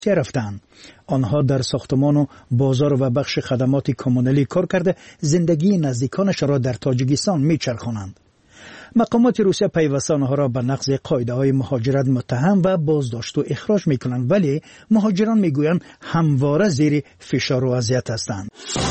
رفتند. آنها در ساختمان و بازار و بخش خدمات کمونالی کار کرده زندگی نزدیکانش را در تاجیکستان میچرخانند. مقامات روسیه پیوسته آنها را به نقض قاعده‌های مهاجرت متهم و بازداشت و اخراج میکنند، ولی مهاجران میگویند همواره زیر فشار و اذیت هستند.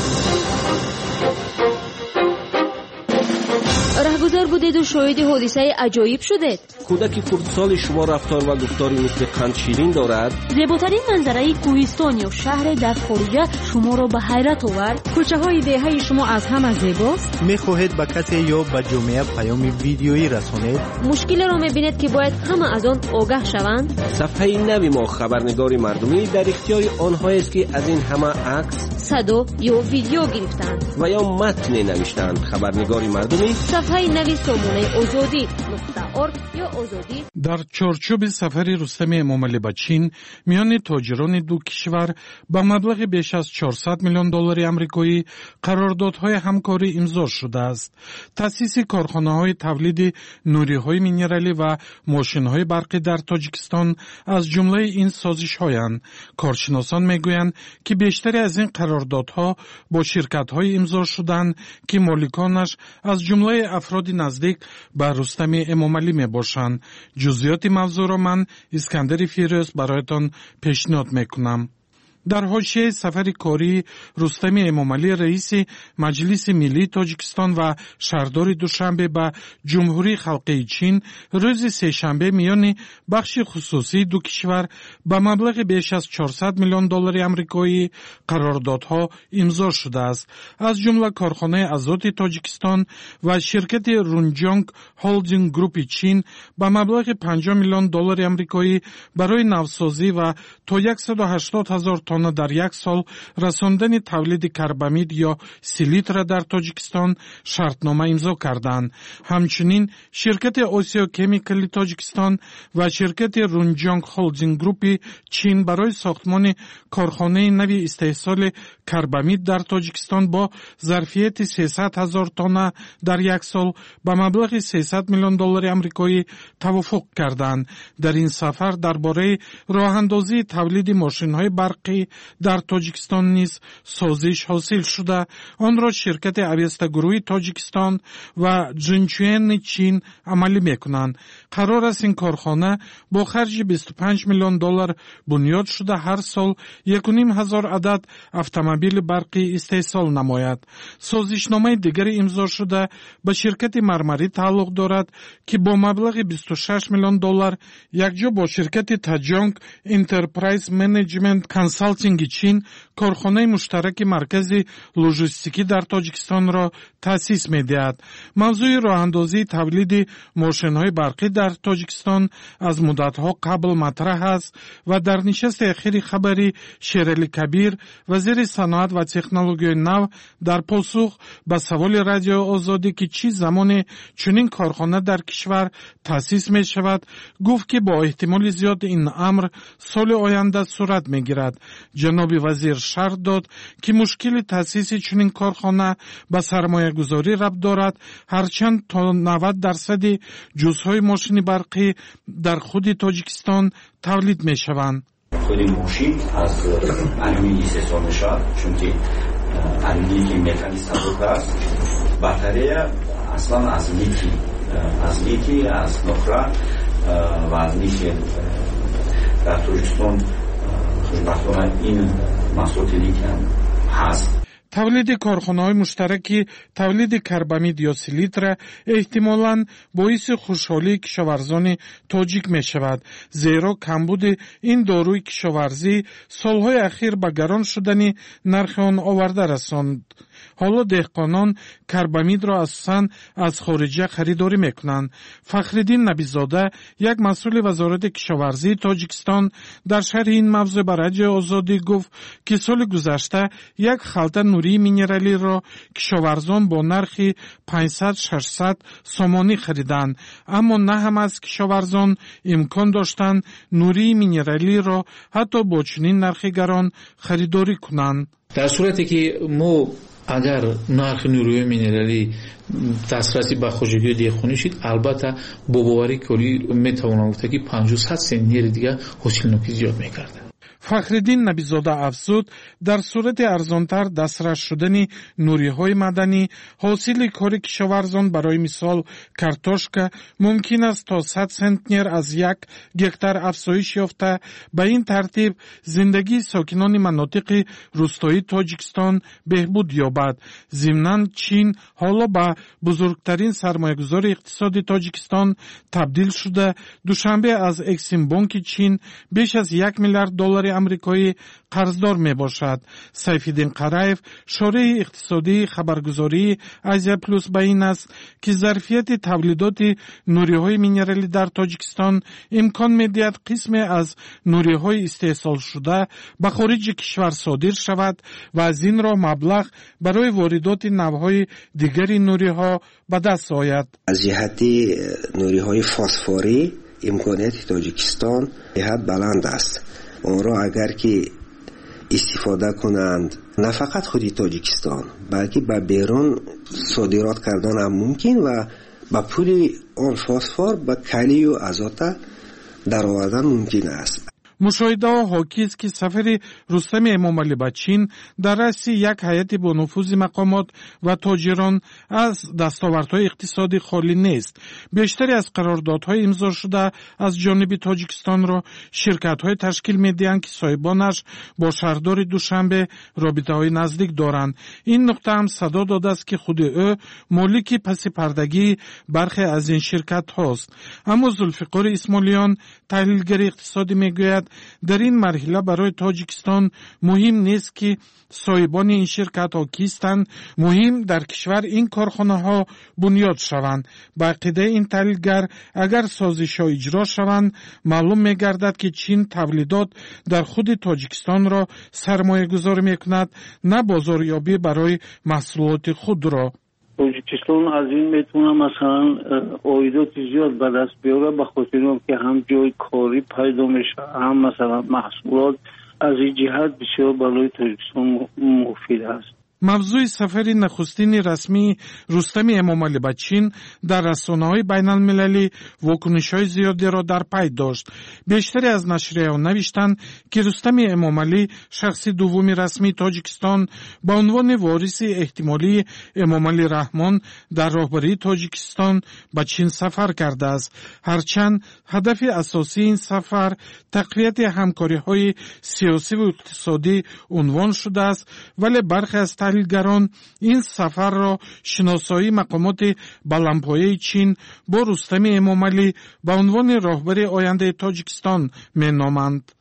رهگذر بودید و شاهد حادثه عجایب شدید. کودک خردسال شما رفتار و گفتاری مثل قند شیرین دارد. زیباترین منظره کوهستان یا شهر در خارج شما را به حیرت آورد. کوچه های دهه شما از همه زیباست. میخواهید به کسی یا به جامعه پیام ویدیویی رسانید؟ مشکلی را میبینید که باید همه از آن آگاه شوند. صفحه نوی ما خبرنگار مردمی در اختیار آنها است که از این همه عکس، صدا یا ویدیو گرفتند و یا متن نوشتند. خبرنگار مردمی صفحه نوی سامانه آزادی .org یا آزادی. در چارچوب سفر رستم امامعلی به چین میان تاجران دو کشور با مبلغ بیش از 400 میلیون دلار آمریکایی قراردادهای همکاری امضا شده است. تأسیس کارخانه‌های تولید نوری‌های مینرالی و ماشین‌های برقی در تاجیکستان از جمله این سازش‌هایند. کارشناسان میگویند که بیشتری از این قراردادها با شرکت‌های امضا شدند که مالکانش از جمله افراد نزدیک به رستم امامعلی میباشند. جزئیات موضوع را من اسکندر فیروز برایتان پیشنهاد میکنم. در حاشیه سفر کاری رستم امامعلی رئیس مجلس ملی تاجیکستان و شهردار دوشنبه به جمهوری خلقی چین روز سه‌شنبه میان بخش خصوصی دو کشور به مبلغ بیش از 400 میلیون دلار آمریکایی قراردادها امضا شده است. از جمله کارخانه آزاد تاجیکستان و شرکت رونجانگ هولدینگ گروپ چین به مبلغ 50 میلیون دلار آمریکایی برای نوسازی و تا 180,000 تن در یک سال رساندن تولید کربامید یا سیلیتر در تاجیکستان شرطنامه امضا کردند. همچنین شرکت آسیا کمیکل تاجیکستان و شرکت رونجانگ هولدینگ گروپ چین برای ساختمان کارخانه نوی استحصال کربامید در تاجیکستان با ظرفیت 300,000 تن در یک سال به مبلغ 300 میلیون دلار آمریکایی توافق کردند. در این سفر درباره راه‌اندازی تولید ماشین‌های برقی در تاجیکستان نیز سازش حاصل شده. آن را شرکت اویستا گروهی تاجیکستان و جنچوین چین عملی میکنند. قرار است این کارخانه با خرج 25 میلیون دلار بنیاد شده هر سال 1,500 عدد اتومبیل برقی استحصال نماید. سازشنامه دیگری امضا شده به شرکت مرمری تعلق دارد که با مبلغ 26 میلیون دلار یکجا با شرکت تاجانگ انترپرایز منیجمنت کنسالتینگ چین کارخانه مشترک مرکزی لوجستیکی در تاجیکستان را تأسیس می‌دهد. موضوع راه‌اندازی تولید ماشین‌های برقی در تاجیکستان از مدت‌ها قبل مطرح است و در نشست اخیر خبری شیرعلی کبیر وزیر صنعت و تکنولوژی نو در پاسخ به سوال رادیو آزادی که چه زمان چنین کارخانه در کشور تأسیس می‌شود گفت که با احتمال زیاد این امر سال آینده صورت می‌گیرد. جناب وزیر شرح داد که مشکل تأسیس چنین کارخانه به سرمایه گذاری ربط دارد، هرچند تا 90% جزهای ماشین برقی در خود تاجیکستان تولید می شوند. خود ماشین از الومینی استفاده می‌شود چون که الومینی که مکانیزم سبک است. باتری اصلا از لیتی از نخره و از لیتی در تاجیکستان خوشبختانه این محصولات لیتیوم هست. تولید کارخانه‌های مشترک تولید کربامید یا سیلیتر احتمالاً باعث خوشحالی کشاورزان تاجیک می شود، زیرا کمبود این داروی کشاورزی سالهای اخیر به گران شدن نرخ آن آورده رساند. حالا دهقانان کربامید را اساساً از خارجه خریداری میکنند. فخرالدین نبیزاده یک مسئول وزارت کشاورزی تاجیکستان در شرح این موضوع به رادیو آزادی گفت که سال گذشته یک خلطه نوری مینرالی را کشاورزان با نرخ 500-600 سامانی خریدند، اما نه هم از کشاورزان امکان داشتند نوری مینرالی را حتی با چنین نرخ گران خریداری کنند. در صورتی که ما اگر نرخ نیروی مینرالی دسترسی به خوشگی دیخونی شد، البته با باوری کلی میتوانم گفت که 50-100 سنت دیگه حاصل نوکی زیاد میکرده. فخرالدین نبیزاده افزود در صورت ارزانتر دسترس شدن نوری‌های معدنی حاصل کار کشاورزان برای مثال کارتوشکا ممکن است تا 100 سنتنر از 1 گکتار افزایش یافته به این ترتیب زندگی ساکنان مناطق روستایی تاجیکستان بهبود یابد. ضمناً چین حالا به بزرگترین سرمایه‌گذار اقتصادی تاجیکستان تبدیل شده دوشنبه از اکسیم بانک چین بیش از 1 میلیارد دلار آمریکایی قرضدار می باشد. سیفالدین قرایف شورای اقتصادی خبرگزاری آسیا پلوس بیان است که ظرفیت تولیدات نوری‌های مینرالی در تاجیکستان امکان می‌دهد قسمی از نوری‌های استحصال شده به خارج کشور صادر شود و از این راه مبلغ برای واردات نوع‌های دیگری نوری‌ها به دست آید. از جهت نوری‌های فسفوری امکانیت تاجیکستان بهت بلند است. آن را اگر که استفاده کنند نه فقط خودی تاجیکستان بلکه به بیرون صادرات کردن هم ممکن و با پول آن فسفر به کلی و آزوت در آوردن ممکن است. مشاهده ها حاکی است که سفر رستم امامعلی به چین در رأس یک هیئت با نفوذ مقامات و تاجران از دستاوردهای اقتصادی خالی نیست. بیشتری از قراردادهای امضا شده از جانب تاجیکستان را شرکت‌های تشکیل می‌دهند که صاحبانش با شهردار دوشنبه رابطه‌های نزدیک دارند. این نقطه هم صدا داده است که خود او مالک پس پردگی برخی از این شرکت‌هاست. اما ذوالفقار اسماعیلیان تحلیلگر اقتصادی می‌گوید در این مرحله برای تاجیکستان مهم نیست که صاحبان این شرکت ها کیستند، مهم در کشور این کارخانه ها بنیاد شوند. با عقیده این تحلیلگر اگر سازش ها اجرا شوند معلوم می گردد که چین تولیدات در خود تاجیکستان را سرمایه گذاری می کند نه بازاریابی برای محصولات خود را. تاجیکستان از این میتونه مثلا عایدات زیاد به دست بیاره به خاطر که هم جای کاری پیدا میشه هم مثلا محصولات از این جهت بسیار برای تاجیکستان مفید است. موضوع سفر نخستین رسمی رستم امامعلی به چین در رسانه‌های بین‌المللی واکنش‌های زیادی را در پی داشت. بیشتری از نشریه‌ها نوشتند که رستم امامعلی شخص دوم رسمی تاجیکستان به عنوان وارث احتمالی امامعلی رحمان در راهبری تاجیکستان به چین سفر کرده است. هرچند هدف اساسی این سفر تقویت همکاری‌های سیاسی و اقتصادی عنوان شده است، ولی برخی از تحلیلگران این سفر را شناسایی مقامات بلندپایه چین با رستم امامعلی به عنوان راهبر آینده تاجیکستان می نامند.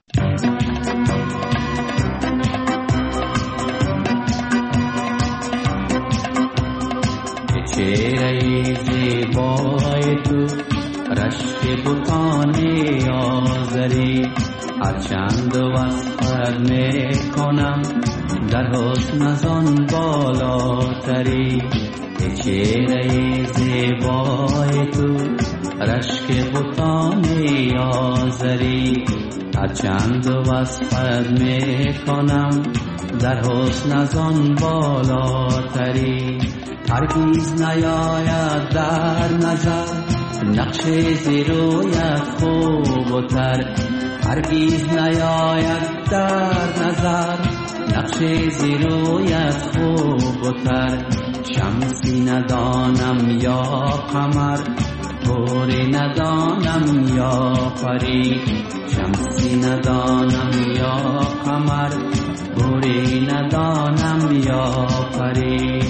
چهره زیبای تو رشک بتان آزری هرچند وصفت می کنم در حسن از آن بالاتری. چهره زیبای تو رشک بتان آزری هرچند وصفت می کنم در حسن از آن بالاتری. هرگز نیاید در نظر نقش زیرویت خوب و تر، هرگز نیاید در نظر نقش زیرویت خوب و تر. شمسی ندانم یا قمر گوری ندانم یا پری، شمسی ندانم یا قمر گوری ندانم یا پری.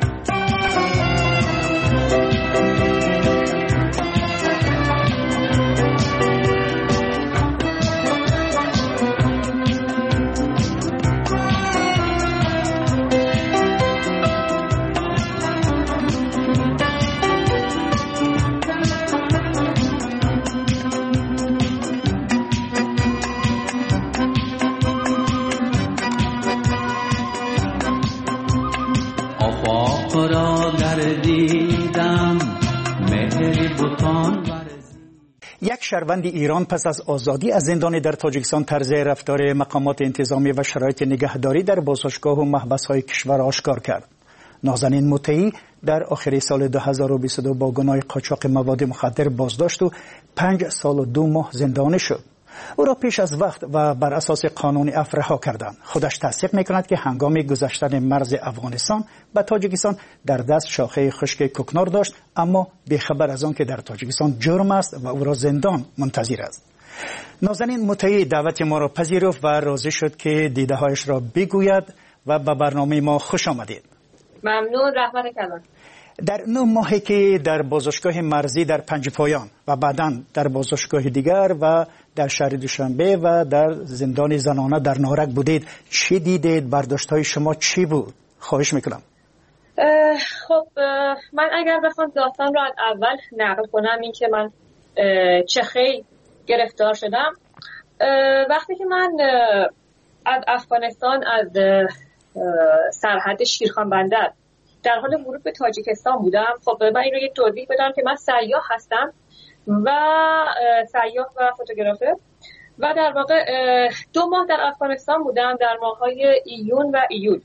یک شهروند ایران پس از آزادی از زندان در تاجیکستان طرز رفتار مقامات انتظامی و شرایط نگهداری در بازداشتگاه و محبس‌های کشور آشکار کرد. نازنین مطیعی در آخر سال 2022 با گناه قاچاق مواد مخدر بازداشت و 5 سال و 2 ماه زندانی شد. او را پیش از وقت و بر اساس قانون عفو رها کردند. خودش تصدیق میکند که هنگام گذشتن مرز افغانستان به تاجیکستان در دست شاخه خشک کوکنار داشت، اما بیخبر از آن که در تاجیکستان جرم است و او را زندان منتظر است. نازنین مطیع دعوت ما را پذیرفت و راضی شد که دیده هایش را بگوید و به برنامه ما خوش آمدید. ممنون. رحمت کلان. در 9 ماهی که در بازداشتگاه مرزی در پنجپایان و بعداً در بازداشتگاه دیگر و در شهر دوشنبه و در زندان زنانه در نارک بودید، چی دیدید؟ برداشت‌های شما چی بود؟ خواهش میکنم. خب من اگر بخوام داستان رو از اول نقل کنم، این که من چه خیلی گرفتار شدم. وقتی که من از افغانستان از سرحد شیرخان بندر در حال ورود به تاجیکستان بودم، خب من این رو یک توضیح بدم که من سیاح هستم و سیاح و فوتوگرافر و در واقع 2 ماه در افغانستان بودم، در ماه‌های ایون و ایول.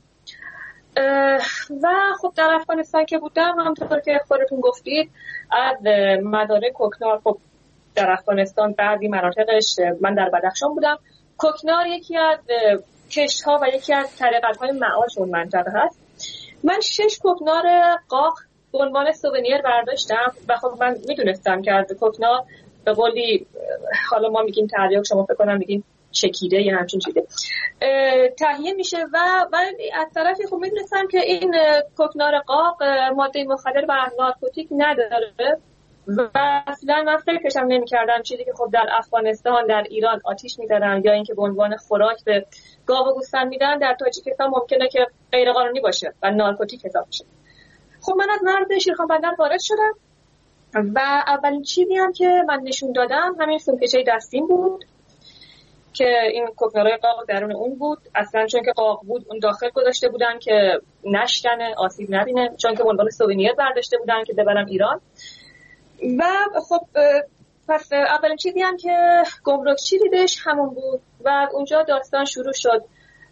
و خب در افغانستان که بودم، همونطور که خودتون گفتید، از مدار کوکنار، خب در افغانستان بعضی مناطقش، من در بدخشان بودم، کوکنار یکی از کشت‌ها و یکی از طریقت‌های معاش اون منطقه هست. من 6 کوکنار قاق به عنوان سوونیر برداشتم و خب من میدونستم که از کوکنار به قولی، حالا ما میگیم تریاک، شما فکر کنم میگین چکیده یا همچین چیزی، تهیه میشه و از طرفی خب میدونستم که این کوکنار قاق ماده مخدر و نارکوتیک نداره و اصلا من فکرشم نمی‌کردم چیزی که خب در افغانستان، در ایران آتیش می‌زدن یا اینکه به عنوان خوراک به گاو و گوسفند میدن، در تاجیکستان ممکنه که غیر قانونی باشه و نارکوتیک حساب بشه. خب من از مرز شیرخان بندر وارد شدم و اولین چیزی هم که من نشون دادم همین سومکشه دستیم بود که این کوکنارای قاق درون اون بود. اصلا چون که قاق بود اون داخل گذاشته بودن که نشکنه، آسیب نبینه، چون که به عنوان سوونیر برداشته بودن که ببرم ایران. و خب پس اولین چیزی هم که گمرکچی دیدش همون بود و اونجا داستان شروع شد.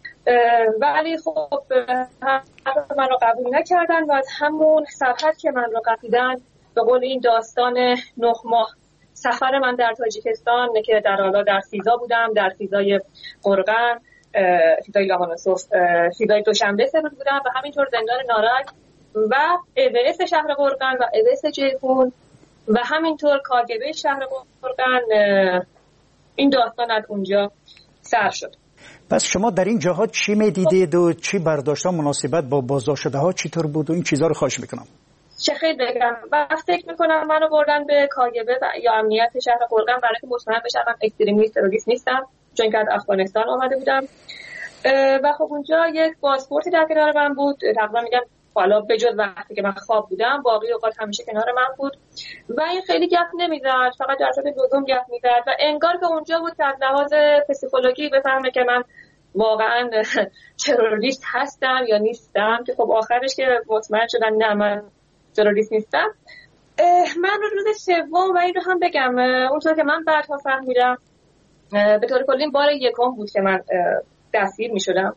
ولی خب من رو قبول نکردن و از همون سرحد که من رو قپیدن، به قول این داستان 9 ماه سفر من در تاجیکستان که در حالا در سیزا بودم، در سیزای قرغن، سیزای لاهانوسوف، سیزای دوشنبه سپر بودم و همینطور زندان نارک و اویس شهر قرغن و اویس جیهون و همینطور کاگبه شهر قرغن. این داستان از اونجا سر شد. پس شما در این جاها چی میدیدید و چی برداشتها مناسبت با بازداشت شده ها چطور بود و این چیزها رو خواهش میکنم. چه خیلی بگم و فکر میکنم منو بردن به کاگبه یا امنیت شهر قرغن برای که مطمئن بشم من اکستریمیست تروریست نیستم، چون که از افغانستان آمده بودم. و خب اونجا یک پاسپورتی در کنار من بود، تقریبا میگم حالا به جز وقتی که من خواب بودم باقی اوقات همیشه کنار من بود و این خیلی گپ نمیزد، فقط در صورت لزوم گپ میزد و انگار که اونجا بود که از لحاظ پسیکولوژی بفهمه که من واقعا تروریست هستم یا نیستم، که خب آخرش که مطمئن شدم نه من تروریست نیستم. من روز سوم و این رو هم بگم، اونطور که من بعدها فهمیدم به طور کلی بار یکم بود که من دستگیر میشدم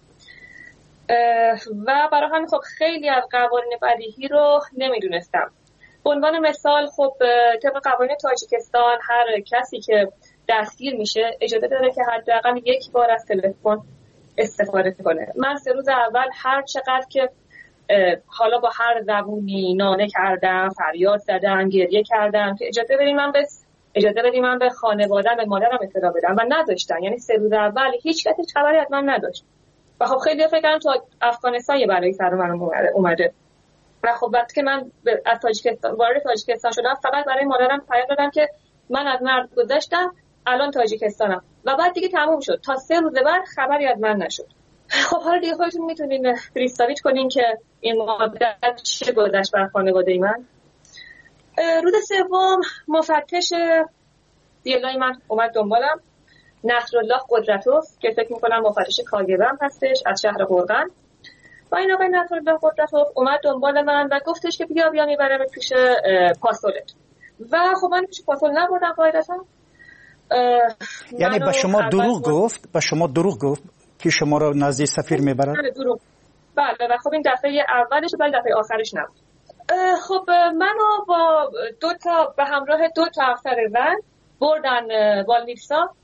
و برای همین خب خیلی از قوانین بدیهی رو نمیدونستم. به عنوان مثال خب طبق قوانین تاجیکستان هر کسی که دستگیر میشه اجازه داره که حداقل 1 بار از تلفن استفاده کنه. من 3 روز اول هر چقدر که حالا با هر زبونی ناله کردم، فریاد زدم، گریه کردم که اجازه بدیم من به خانواده‌ام، به مادرم اطلاع بدم و نذاشتن. یعنی 3 روز اول هیچ کسی خبری از من نداشت و خب خیلی فکر کردم تو افغانستان یه بلایی سر من اومده و خب وقتی که من از تاجیکستان وارد تاجیکستان شدم فقط برای مادرم پیام دادم که من از مرز گذشتم، الان تاجیکستانم و بعد دیگه تموم شد. تا 3 روز بعد خبری از من نشد. خب حالا دیگه خودتون میتونین پریستاویچ کنین که این مدت چه گذشت بر خانواده من. روز سوم مفتش دیلای من اومد دنبالم، نصرالله قدرتوف که فکر میکنم مفتش کاگبه هم هستش از شهر قرغن و این آقای نصرالله قدرتوف اومد دنبال من و گفتش که بیا میبرم پیش پاسولت و خب من پیش پاسول نبردم قاعدتا. یعنی به شما دروغ گفت که شما رو نزد سفیر میبرن؟ بله و خب این دفعه اولش ولی دفعه آخرش نبود. خب منو با به همراه 2 افسر زن بردن والنیفسا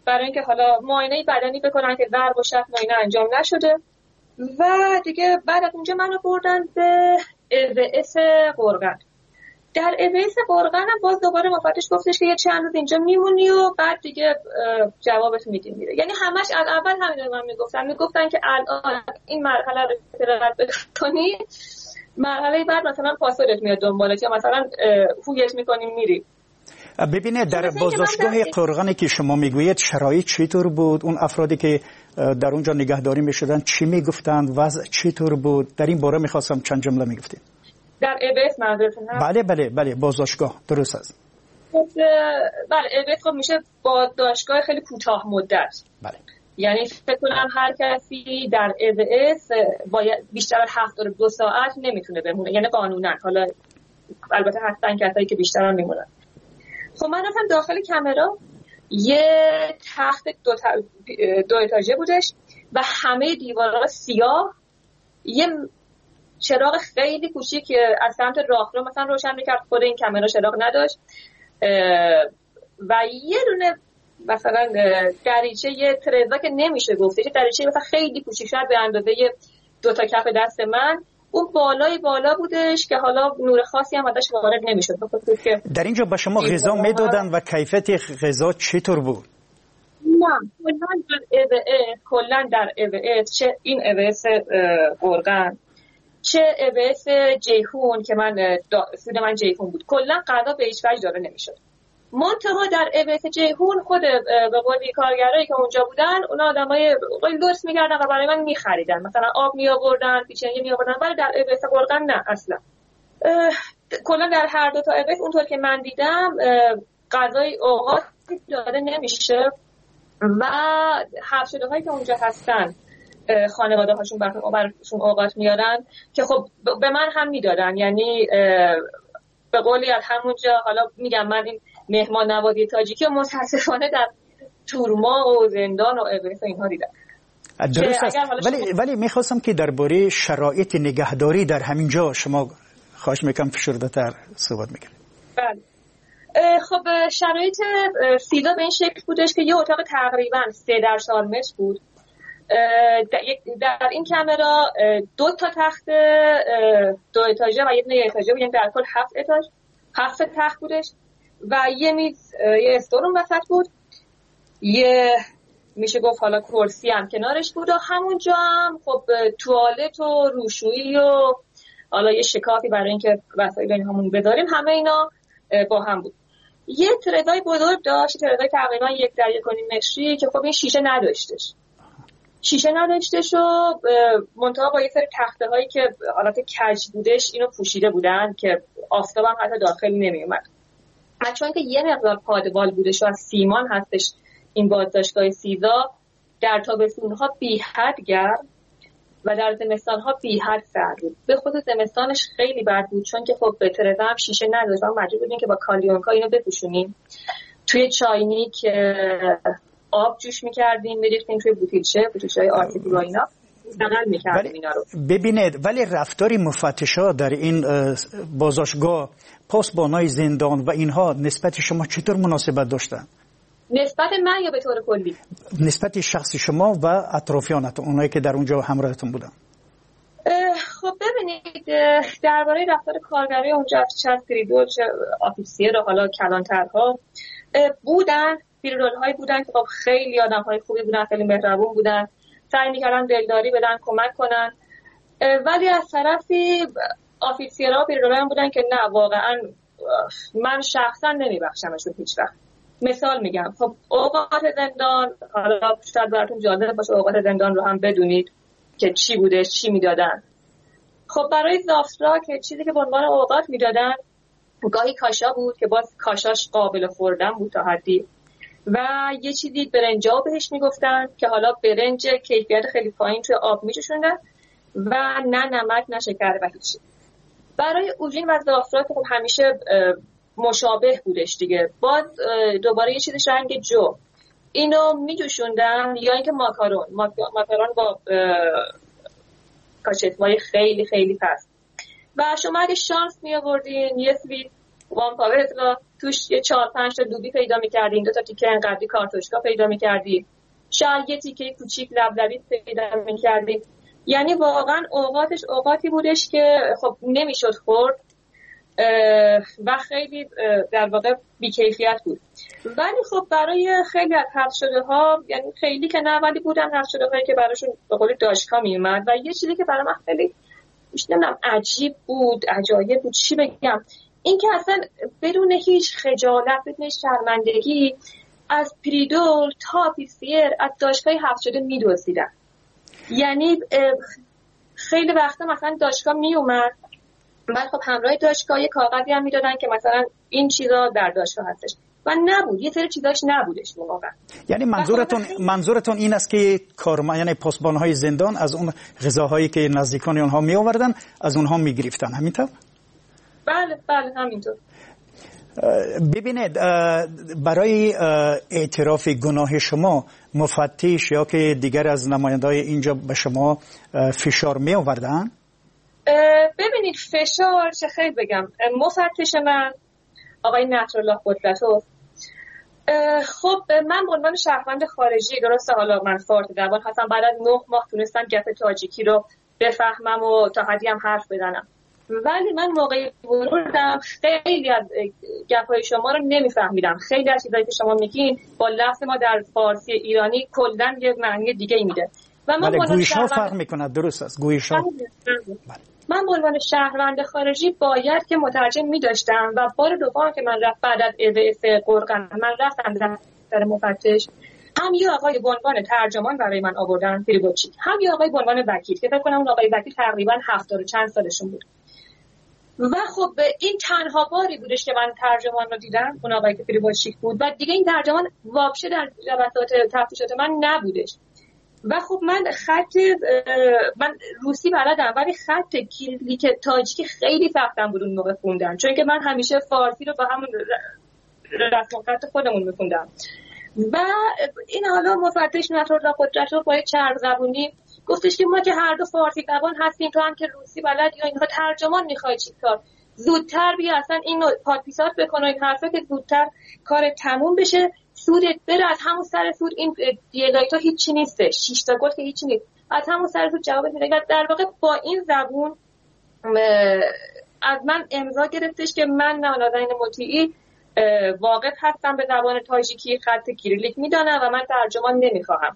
برای اینکه حالا معاینه بدنی بکنن که ضرب و شق معاینه انجام نشده و دیگه بعد از اونجا منو بردن به EVS قرغن. در EVS قرغن هم باز دوباره مفتش گفتش که یه چند روز اینجا میمونی و بعد دیگه جوابت میدیم میره. یعنی همش اول همین رو من میگفتن که الان این مرحله رو رد بکنی، مرحله بعد مثلا پاسپورتت میاد دنبالت یا مثلا هویت میکنیم میری. ببینید در بازداشتگاه قرغنی که شما میگویید شرایط چطور بود؟ اون افرادی که در اونجا نگهداری میشدن چی میگفتند؟ وضع چطور بود؟ در این باره میخواستم چند جمله میگفتید. در EVS منظورتون هست؟ بله بازداشتگاه درست است. بله EVS خب میشه بازداشتگاه خیلی کوتاه مدت. بله. یعنی فکر کنم هر کسی در EVS باید بیشتر از 72 ساعت نمیتونه بمونه، یعنی قانونا. حالا البته هستن کسایی که بیشتر هم میمونن. خب من رفتم داخل کامرا، یه تخت دو اتاژه بودش و همه دیوارها سیاه، یه چراغ خیلی کوچیک که از سمت راهرو مثلا روشن میکرد، خود این کامرا چراغ نداشت و یه دونه مثلا دریچه، یه ترزا که نمیشه گفتش، دریچه مثلا خیلی کوچیک شد به اندازه 2 تا کف دست من، اون بالا بودش که حالا نور خاصی هم ازش وارد نمیشد. در اینجا به شما غذا میدادن و کیفیت غذا چطور بود؟ نه کلا در EVS چه این EVS قرغن چه EVS جیهون که سود من جیهون بود، کلا غذا به هیچ وجه داده نمیشد. منتها در EVS جیهون خود به قولی کارگرایی که اونجا بودن، اونا آدمای خیلی درست می‌کردن و برای من می‌خریدن، مثلا آب می‌آوردن، پیچنگی می‌آوردن، ولی در EVS قرغن نه اصلا. کلا در هر دو تا EVS اونطور که من دیدم غذای اوقات داده نمیشه و حبس شده‌هایی که اونجا هستن خانواده‌هاشون براشون اوقات میارن که خب به من هم میدادن. یعنی به قولی از همونجا، حالا میگم من این مهمان نوازی تاجیکی و متاسفانه در تورما و زندان و EVS اینها دیدم. درست است. ولی میخواستم که درباره شرایط نگهداری در همینجا شما خواهش میکنم فشرده‌تر صحبت میکنید. بله. خب شرایط سیدا به این شکل بودش که یه اتاق تقریبا 3x4 متر بود. در این کامرا 2 تا تخت 2 اتاژه و یه اتاژه بود، یعنی در کل 7 تخت بودش و یه میز، یه استورون وسط بود، یه میشه گفت حالا کرسی هم کنارش بود و همونجا هم خب توالت و روشویی و حالا یه شکافی برای اینکه وسایل همون بذاریم، همه اینا با هم بود. یه ترزای بزرگ داشت، ترزای تقریبا 1x1.5 متری که خب این شیشه نداشتش و منتها با یه سری تخته هایی که حالت کج بودش اینو پوشیده بودن که آفتاب هم حتی داخل نمی اومد. چون که یه مقدار پادبال بودش و از سیمان هستش این بازداشتگاه سیدا، در تابستون‌ها بی حد گرم و در زمستان‌ها بی حد سرد بود. به خصوص زمستانش خیلی بد بود چون که خب به ترزا هم شیشه نداشت، ما مجبور بودیم که با کالیونکا اینو بپوشونیم. توی چاینیک آب جوش می‌کردیم، می‌ریختیم توی بوتیلچه‌های آرتیفی با اینا نقل می‌کردیم اینا رو. ببینید ولی رفتاری مفتشا در این بازداشتگاه، پاسبانای زندان و اینها نسبت شما چطور مناسبت داشتن؟ نسبت من یا به طور کلی؟ نسبت شخصی شما و اطرافیانتون، اونایی که در اونجا همراهتون بودن. خب ببینید درباره رفتار کارگرای اونجا، چه اسکریدور چه آفیسیر و حالا کلانترها بودن، پیرول‌هایی بودن که خب خیلی آدم‌های خوبی بودن، خیلی مهربون بودن، سعی می‌کردن دلداری بدن، کمک کنن، ولی از طرفی آفیسیرها و پیرول‌ها بودن که نه واقعا من شخصا نمیبخشمشون هیچ وقت. مثال میگم، خب اوقات زندان، حالا شاید براتون جالب باشه اوقات زندان رو هم بدونید که چی بودش، چی میدادن. خب برای زافترا که چیزی که به عنوان اوقات میدادن گاهی کاشا بود که باز کاشاش قابل خوردن بود تا حدی، و یه چیزی برنجا بهش میگفتن که حالا برنج کیفیت خیلی پایین توی آب میجوشوندن و نه نمک نه شکر و هیچی. برای اوژین و زافترا که خب همیشه مشابه بودش دیگه، باز دوباره یه چیزش رنگ جو، اینو میجوشوندن، یا اینکه ماکارون با کاشت‌های خیلی خیلی پست. و شما اگه شانس می آوردین یه سری وان پاورت را توش 4-5 تا دوبی پیدا می‌کردیم، 2 تا تیکه انقدری کارتوشکا پیدا می‌کردیم، شاید یه تیکه کوچیک لبلبی پیدا می‌کردیم. یعنی واقعا اوقاتش اوقاتی بودش که خب نمیشد خورد و خیلی در واقع بی‌کیفیت بود. ولی خب برای خیلی از حذف شده ها، یعنی خیلی که نه ولی بودن حذف شده هایی که براشون به قول داشکا میومد. و یه چیزی که برای من خیلی نمیدونم عجیب بود، عجایب بود، چی بگم، این که اصلا بدون هیچ خجالت، بدون هیچ شرمندگی از پریدول تا پیسیر از داشکای حذف شده میدوزیدن. یعنی خیلی وقتا مثلا داشکا میومد، بعد خب همراه داشکا یه کاغذی هم میدادن که مثلا این چیزا در داشکا هستش و نبود، یه سری چیزاش نبودش واقعا. یعنی منظورتون این است که یعنی پاسبان‌های زندان از اون غذاهایی که نزدیکان اونها می آوردن از اونها میگرفتن، همینطور؟ بله همینطور. ببینید برای اعتراف گناه شما مفتش یا که دیگر از نماینده‌های اینجا به شما فشار می آوردن؟ ببینید فشار چه خیلی بگم، مفتش من آقای نصرالله قدرتوف، خب من به عنوان شهروند خارجی، درسته حالا من فارت زبان هستم، بعد از 9 ماه تونستم گپ تاجیکی رو بفهمم و تا حدی هم حرف بزنم، ولی من موقعی ورودم خیلی از گپ‌های شما رو نمیفهمیدم. خیلی از چیزایی که شما میگین با لفظ ما در فارسی ایرانی کلاً یه معنی دیگه میده و من گویش‌ها فرق میکنه. درست است گویش‌ها. من به عنوان شهروند خارجی باید که مترجم می‌داشتم و بار دوم که من رفت بعد از اضافه قرقن من رفتم در مفتش، هم یه آقای به عنوان ترجمان برای من آوردن پریبوچیک، هم یه آقای به عنوان وکیل که فکر کنم اون آقای وکیل تقریبا 70 و چند سالشون بود. و خب این تنها باری بودش که من ترجمان رو دیدم، اون آقای که پریبوچیک بود و دیگه این ترجمان واپشه در جلسات تفتیشات من نبودش. و خب من روسی بلدم ولی خط کیریلیک تاجیکی خیلی سختم بود اون موقع خوندن، چون که من همیشه فارسی رو با همون رسم و خط خودمون میخوندم. و این حالا مفتش نصرالله قدرتوف با چرب زبونی گفتش که ما که هر دو فارسی زبان هستیم، تو هم که روسی بلد یا اینها ترجمان میخوای چیکار، زودتر بیا اصلا اینو پادپیسات بکن و این حرفه که زودتر کار تموم بشه، سودت بره، از همون سر سود این دیلایت ها هیچی نیسته، 6 تا گل که هیچی نیست، از همون سر سود جواب میده. در واقع با این زبون از من امضا گرفتش که من نازنین مطیعی واقف هستم به زبان تاجیکی، خط کیریلیک میدانم و من ترجمان نمیخواهم.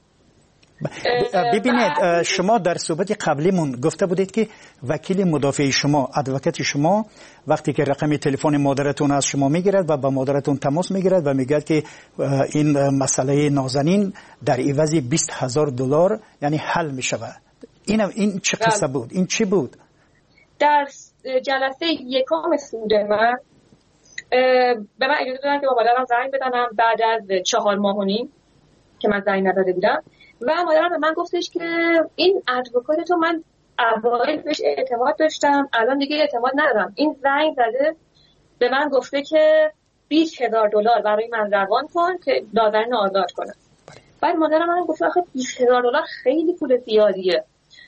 ببینید شما در صحبت قبلیمون گفته بودید که وکیل مدافع شما، ادوکات شما، وقتی که رقم تلفن مادرتون از شما میگیرد و با مادرتون تماس میگیرد و میگه که این مسئله نازنین در عوض $20,000 یعنی حل میشود، این چه قصه بود؟ این چی بود؟ در جلسه یکم سود من به من اجازه دادن که با مادرم زنگ بزنم بعد از 4 ماه و نیم که من زنگ نزده بودم و مادرم به من گفتش که این ادوکات تو من اوایل بهش اعتماد داشتم، الان دیگه اعتماد ندارم، این زنگ زده به من گفته که $20,000 برای من روان کن که نازنین آزاد کنم. بعد مادرم من گفت آخه $20,000 خیلی پول زیادیه،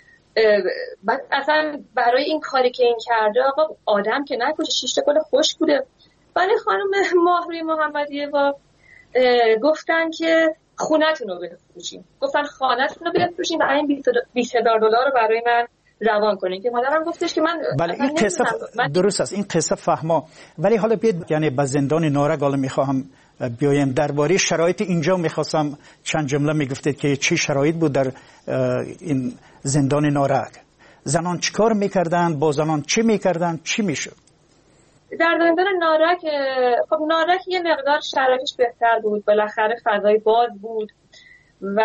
بعد اصلا برای این کاری که این کرده آقا آدم که نکشه، 6 تا گل خوش بوده. ولی خانم ماهروی محمدیه و گفتن که خونه‌تون رو بفروشین، گفتن خانه‌تون رو بفروشین و این $20,000 رو برای من روان کنین که مادرم گفتش که من بله این قصه درست است، این قصه فهما. ولی حالا بیاد یعنی به زندان نارک حالا میخواهم بیایم، درباره شرایط اینجا میخواستم چند جمله میگفتید که چی شرایط بود در این زندان نارک، زنان چیکار میکردن، با زنان چی میکردن، چی میشد در زندان نارک؟ خب نارک یه مقدار شرایطش بهتر بود، بالاخره فضای باز بود و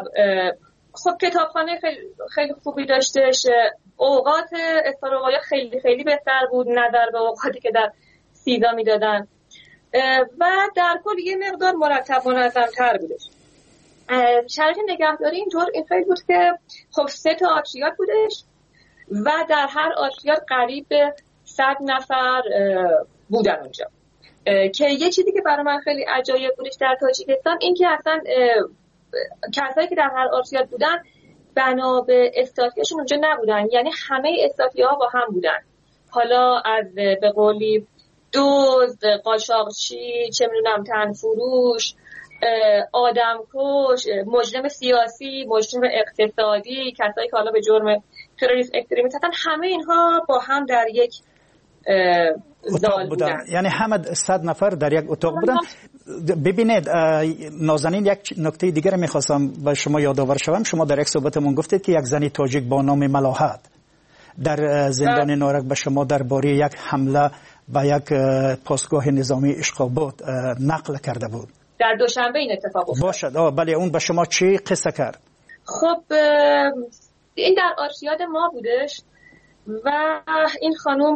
خب کتابخانه خیلی خوبی داشتش، اوقات استراحت خیلی خیلی بهتر بود نظر به اوقاتی که در سیدا میدادن و در کل یه مقدار مرتب و منظم‌تر بودش. شرایط نگهداری اینطور این خیلی بود که خب 3 تا آتریات بودش و در هر آتریات قریب به 100 نفر بودن اونجا، که یه چیزی که برای من خیلی عجایب بودش در تاجیکستان این که اصلا کسایی که در هر آتریات بودن بنا به استاتیاشون اونجا نبودن، یعنی همه استاتیاها با هم بودن. حالا از به قولی دزد، قاچاقچی، چه میدونم تنفروش، آدمکش، مجرم سیاسی، مجرم اقتصادی، کسایی که حالا به جرم تروریسم اکستریمیست هستن، همه اینها با هم در یک اتاق بودن. یعنی همه 100 نفر در یک اتاق بودن. ببینید نازنین، یک نکته دیگر میخواستم به شما یادآور شوم. شما در یک صحبتمون گفتید که یک زنی تاجیک با نام ملاحت در زندان نارک به شما درباره یک حمله به یک پاسگاه نظامی اشقابات نقل کرده بود. در دوشنبه این اتفاق افتاد. باشد. بله، اون به شما چی قصه کرد؟ خب این در آرشیاد ما بودش و این خانم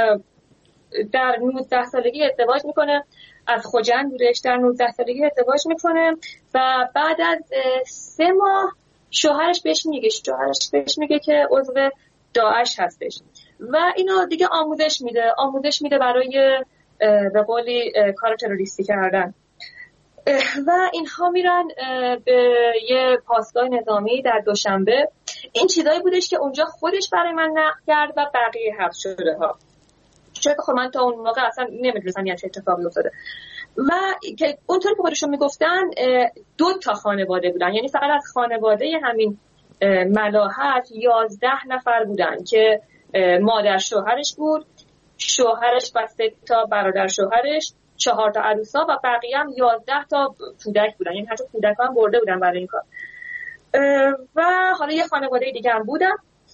در 19 سالگی ازدواج میکنه، از خوجند بودش، در 19 سالگی ازدواج میکنه و بعد از 3 ماه شوهرش بهش میگه که عضو داعش هستش و اینو دیگه آموزش میده برای به قولی کار تروریستی کردن و اینها میرن به یه پاسگاه نظامی در دوشنبه. این چیزایی بودش که اونجا خودش برای من نقل کرد و بقیه حبس شده ها، چون خب من تا اون موقع اصلا نمیدونستم یه چه اتفاقی افتاده و که اونطور که خودشون میگفتن 2 خانواده بودن، یعنی فقط از خانواده همین ملاحت 11 نفر بودن که مادر شوهرش بود، شوهرش و 3 برادر شوهرش، 4 عروسا و بقیه هم 11 کودک بودن، یعنی حتی کودک هم برده بودن برای این کار. و حالا یه خانواده دیگه هم بودن.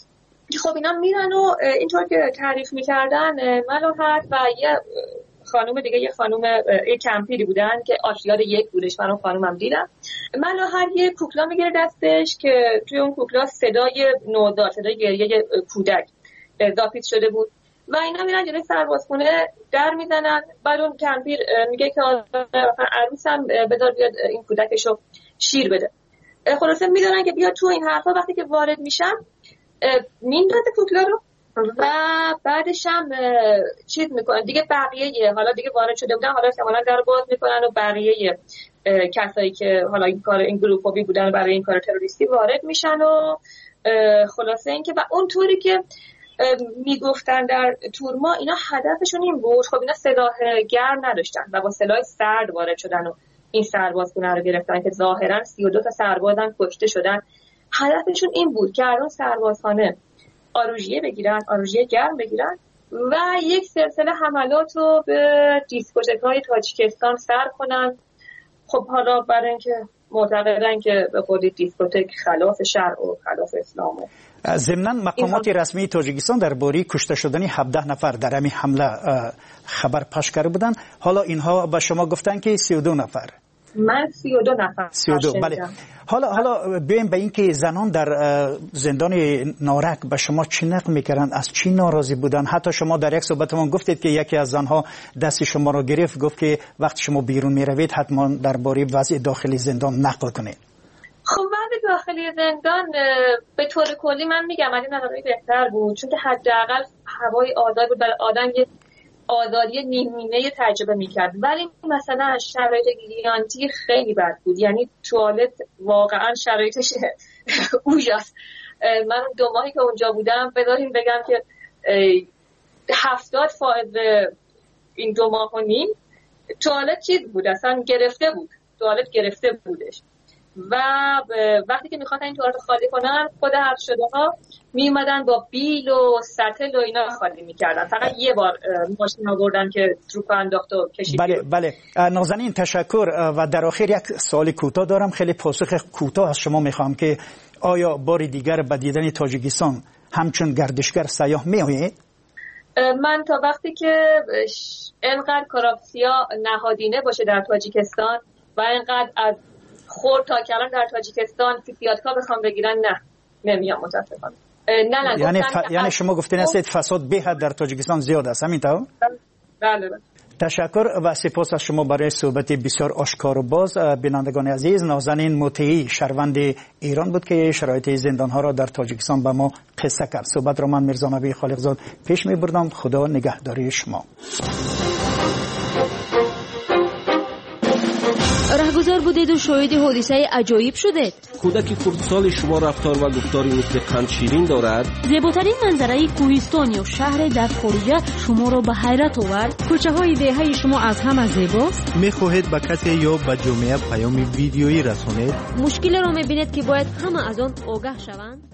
خب اینا میرن و اینطور که تعریف میکردن ملاحت و یه خانم دیگه، یه کمپیری بودن که آشیاد 1 بودش، من اون خانومم دیدم. ملاحت یه کوکلا میگیره دستش که توی اون کوکلا صدای نوزاد، صدای گریه کودک داپیت شده بود و اینا میرن جلوی سربازخونه در میزنن. بعد اون کمپیر میگه که عروسم بذار بیاد این کودکشو شیر بده. خلاصه میدونن که بیاد تو این حرفا. وقتی که وارد میشن میندازه کوکلا رو و بعدش هم چیز میکنن دیگه. بقیه حالا دیگه وارد شده بودن، حالا احتمالاً در باز میکنن و بقیه کسایی که حالا این گروپی بودن برای این کار تروریستی وارد میشن و خلاصه اینکه و اونطوری که میگفتن در تورما اینا هدفشون این بود. خب اینا سلاح گرم نداشتن و با سلاح سرد وارد شدن و این سربازخونه رو گرفتن که ظاهرا 32 سربازم کشته شدن. هدفشون این بود که الان سربازخانه آروژیه بگیرن، آروژیه گرم بگیرن و یک سلسله حملات رو به دیسکوتک‌های تاجیکستان سر کنن. خب حالا برای اینکه معتقدن که به قول دیسکوتک خلاف شرع و خلاف اسلام. ضمناً مقامات رسمی تاجیکستان درباره کشته شدن 17 نفر در همین حمله خبر پخش کرده بودند. حالا اینها به شما گفتن که 32 نفر. من 32 نفر. 32 بله. حالا بیایم به این که زنان در زندان نارک به شما چی نقل میکردن، از چی ناراضی بودن؟ حتی شما در یک صحبتمون گفتید که یکی از زنها دست شما رو گرفت، گفت که وقتی شما بیرون میروید حتما درباره وضع داخلی زندان نقل کنید. خب وضع داخلی زندان به طور کلی من میگم از این نظری بهتر بود، چون که حداقل هوای آزاد بود، برای آدم یه آزادی نیمه تجربه میکرد. ولی مثلا شرایط گیانتی خیلی بد بود، یعنی توالت واقعا شرایطش اوجاست. من 2 ماهی که اونجا بودم بذاریم بگم که 70% این 2 ماه و نیم توالت چیز بود، اصلا توالت گرفته بودش و وقتی که میخواستن این توالت خالی کنن خود حبس شده ها میومدن با بیل و سطل و اینا خالی میکردن. فقط یه بار ماشین آوردن که تروپ انداخت و کشید. بله نازنین تشکر. و در آخر یک سوال کوتاه دارم، خیلی پاسخ کوتاه از شما میخوام که آیا بار دیگر به دیدن تاجیکستان همچون گردشگر سیاح میآیید؟ من تا وقتی که اینقدر کاراپسیا نهادینه باشه در تاجیکستان و اینقدر از خورد تا کلان در تاجیکستان فیاتکا بخوام بگیرن نمیام متاسفانه. یعنی شما گفتین هستید فساد به حد در تاجیکستان زیاد است، همینطور؟ بله. تشکر و سپاس از شما برای صحبت بسیار آشکار و باز. بینندگان عزیز، نازنین مطیعی شهروند ایران بود که شرایط زندان‌ها را در تاجیکستان به ما قصه کرد. صحبت را من میرزا نبی خالقزاد پیش می‌بردم. خدا نگهداری شما. برگزار بودید و شاهد حادثه عجایب شدید. کودک خردسال شما رفتار و گفتاری مثل قند شیرین دارد. زیباترین منظره کوهستان یا شهر در خارجه شما را به حیرت آورد. کوچه های دهه شما از همه زیباست. میخواهید به کسی یا به جامعه پیام ویدیویی رسانید؟ مشکل را میبینید که باید همه از آن آگاه شوند.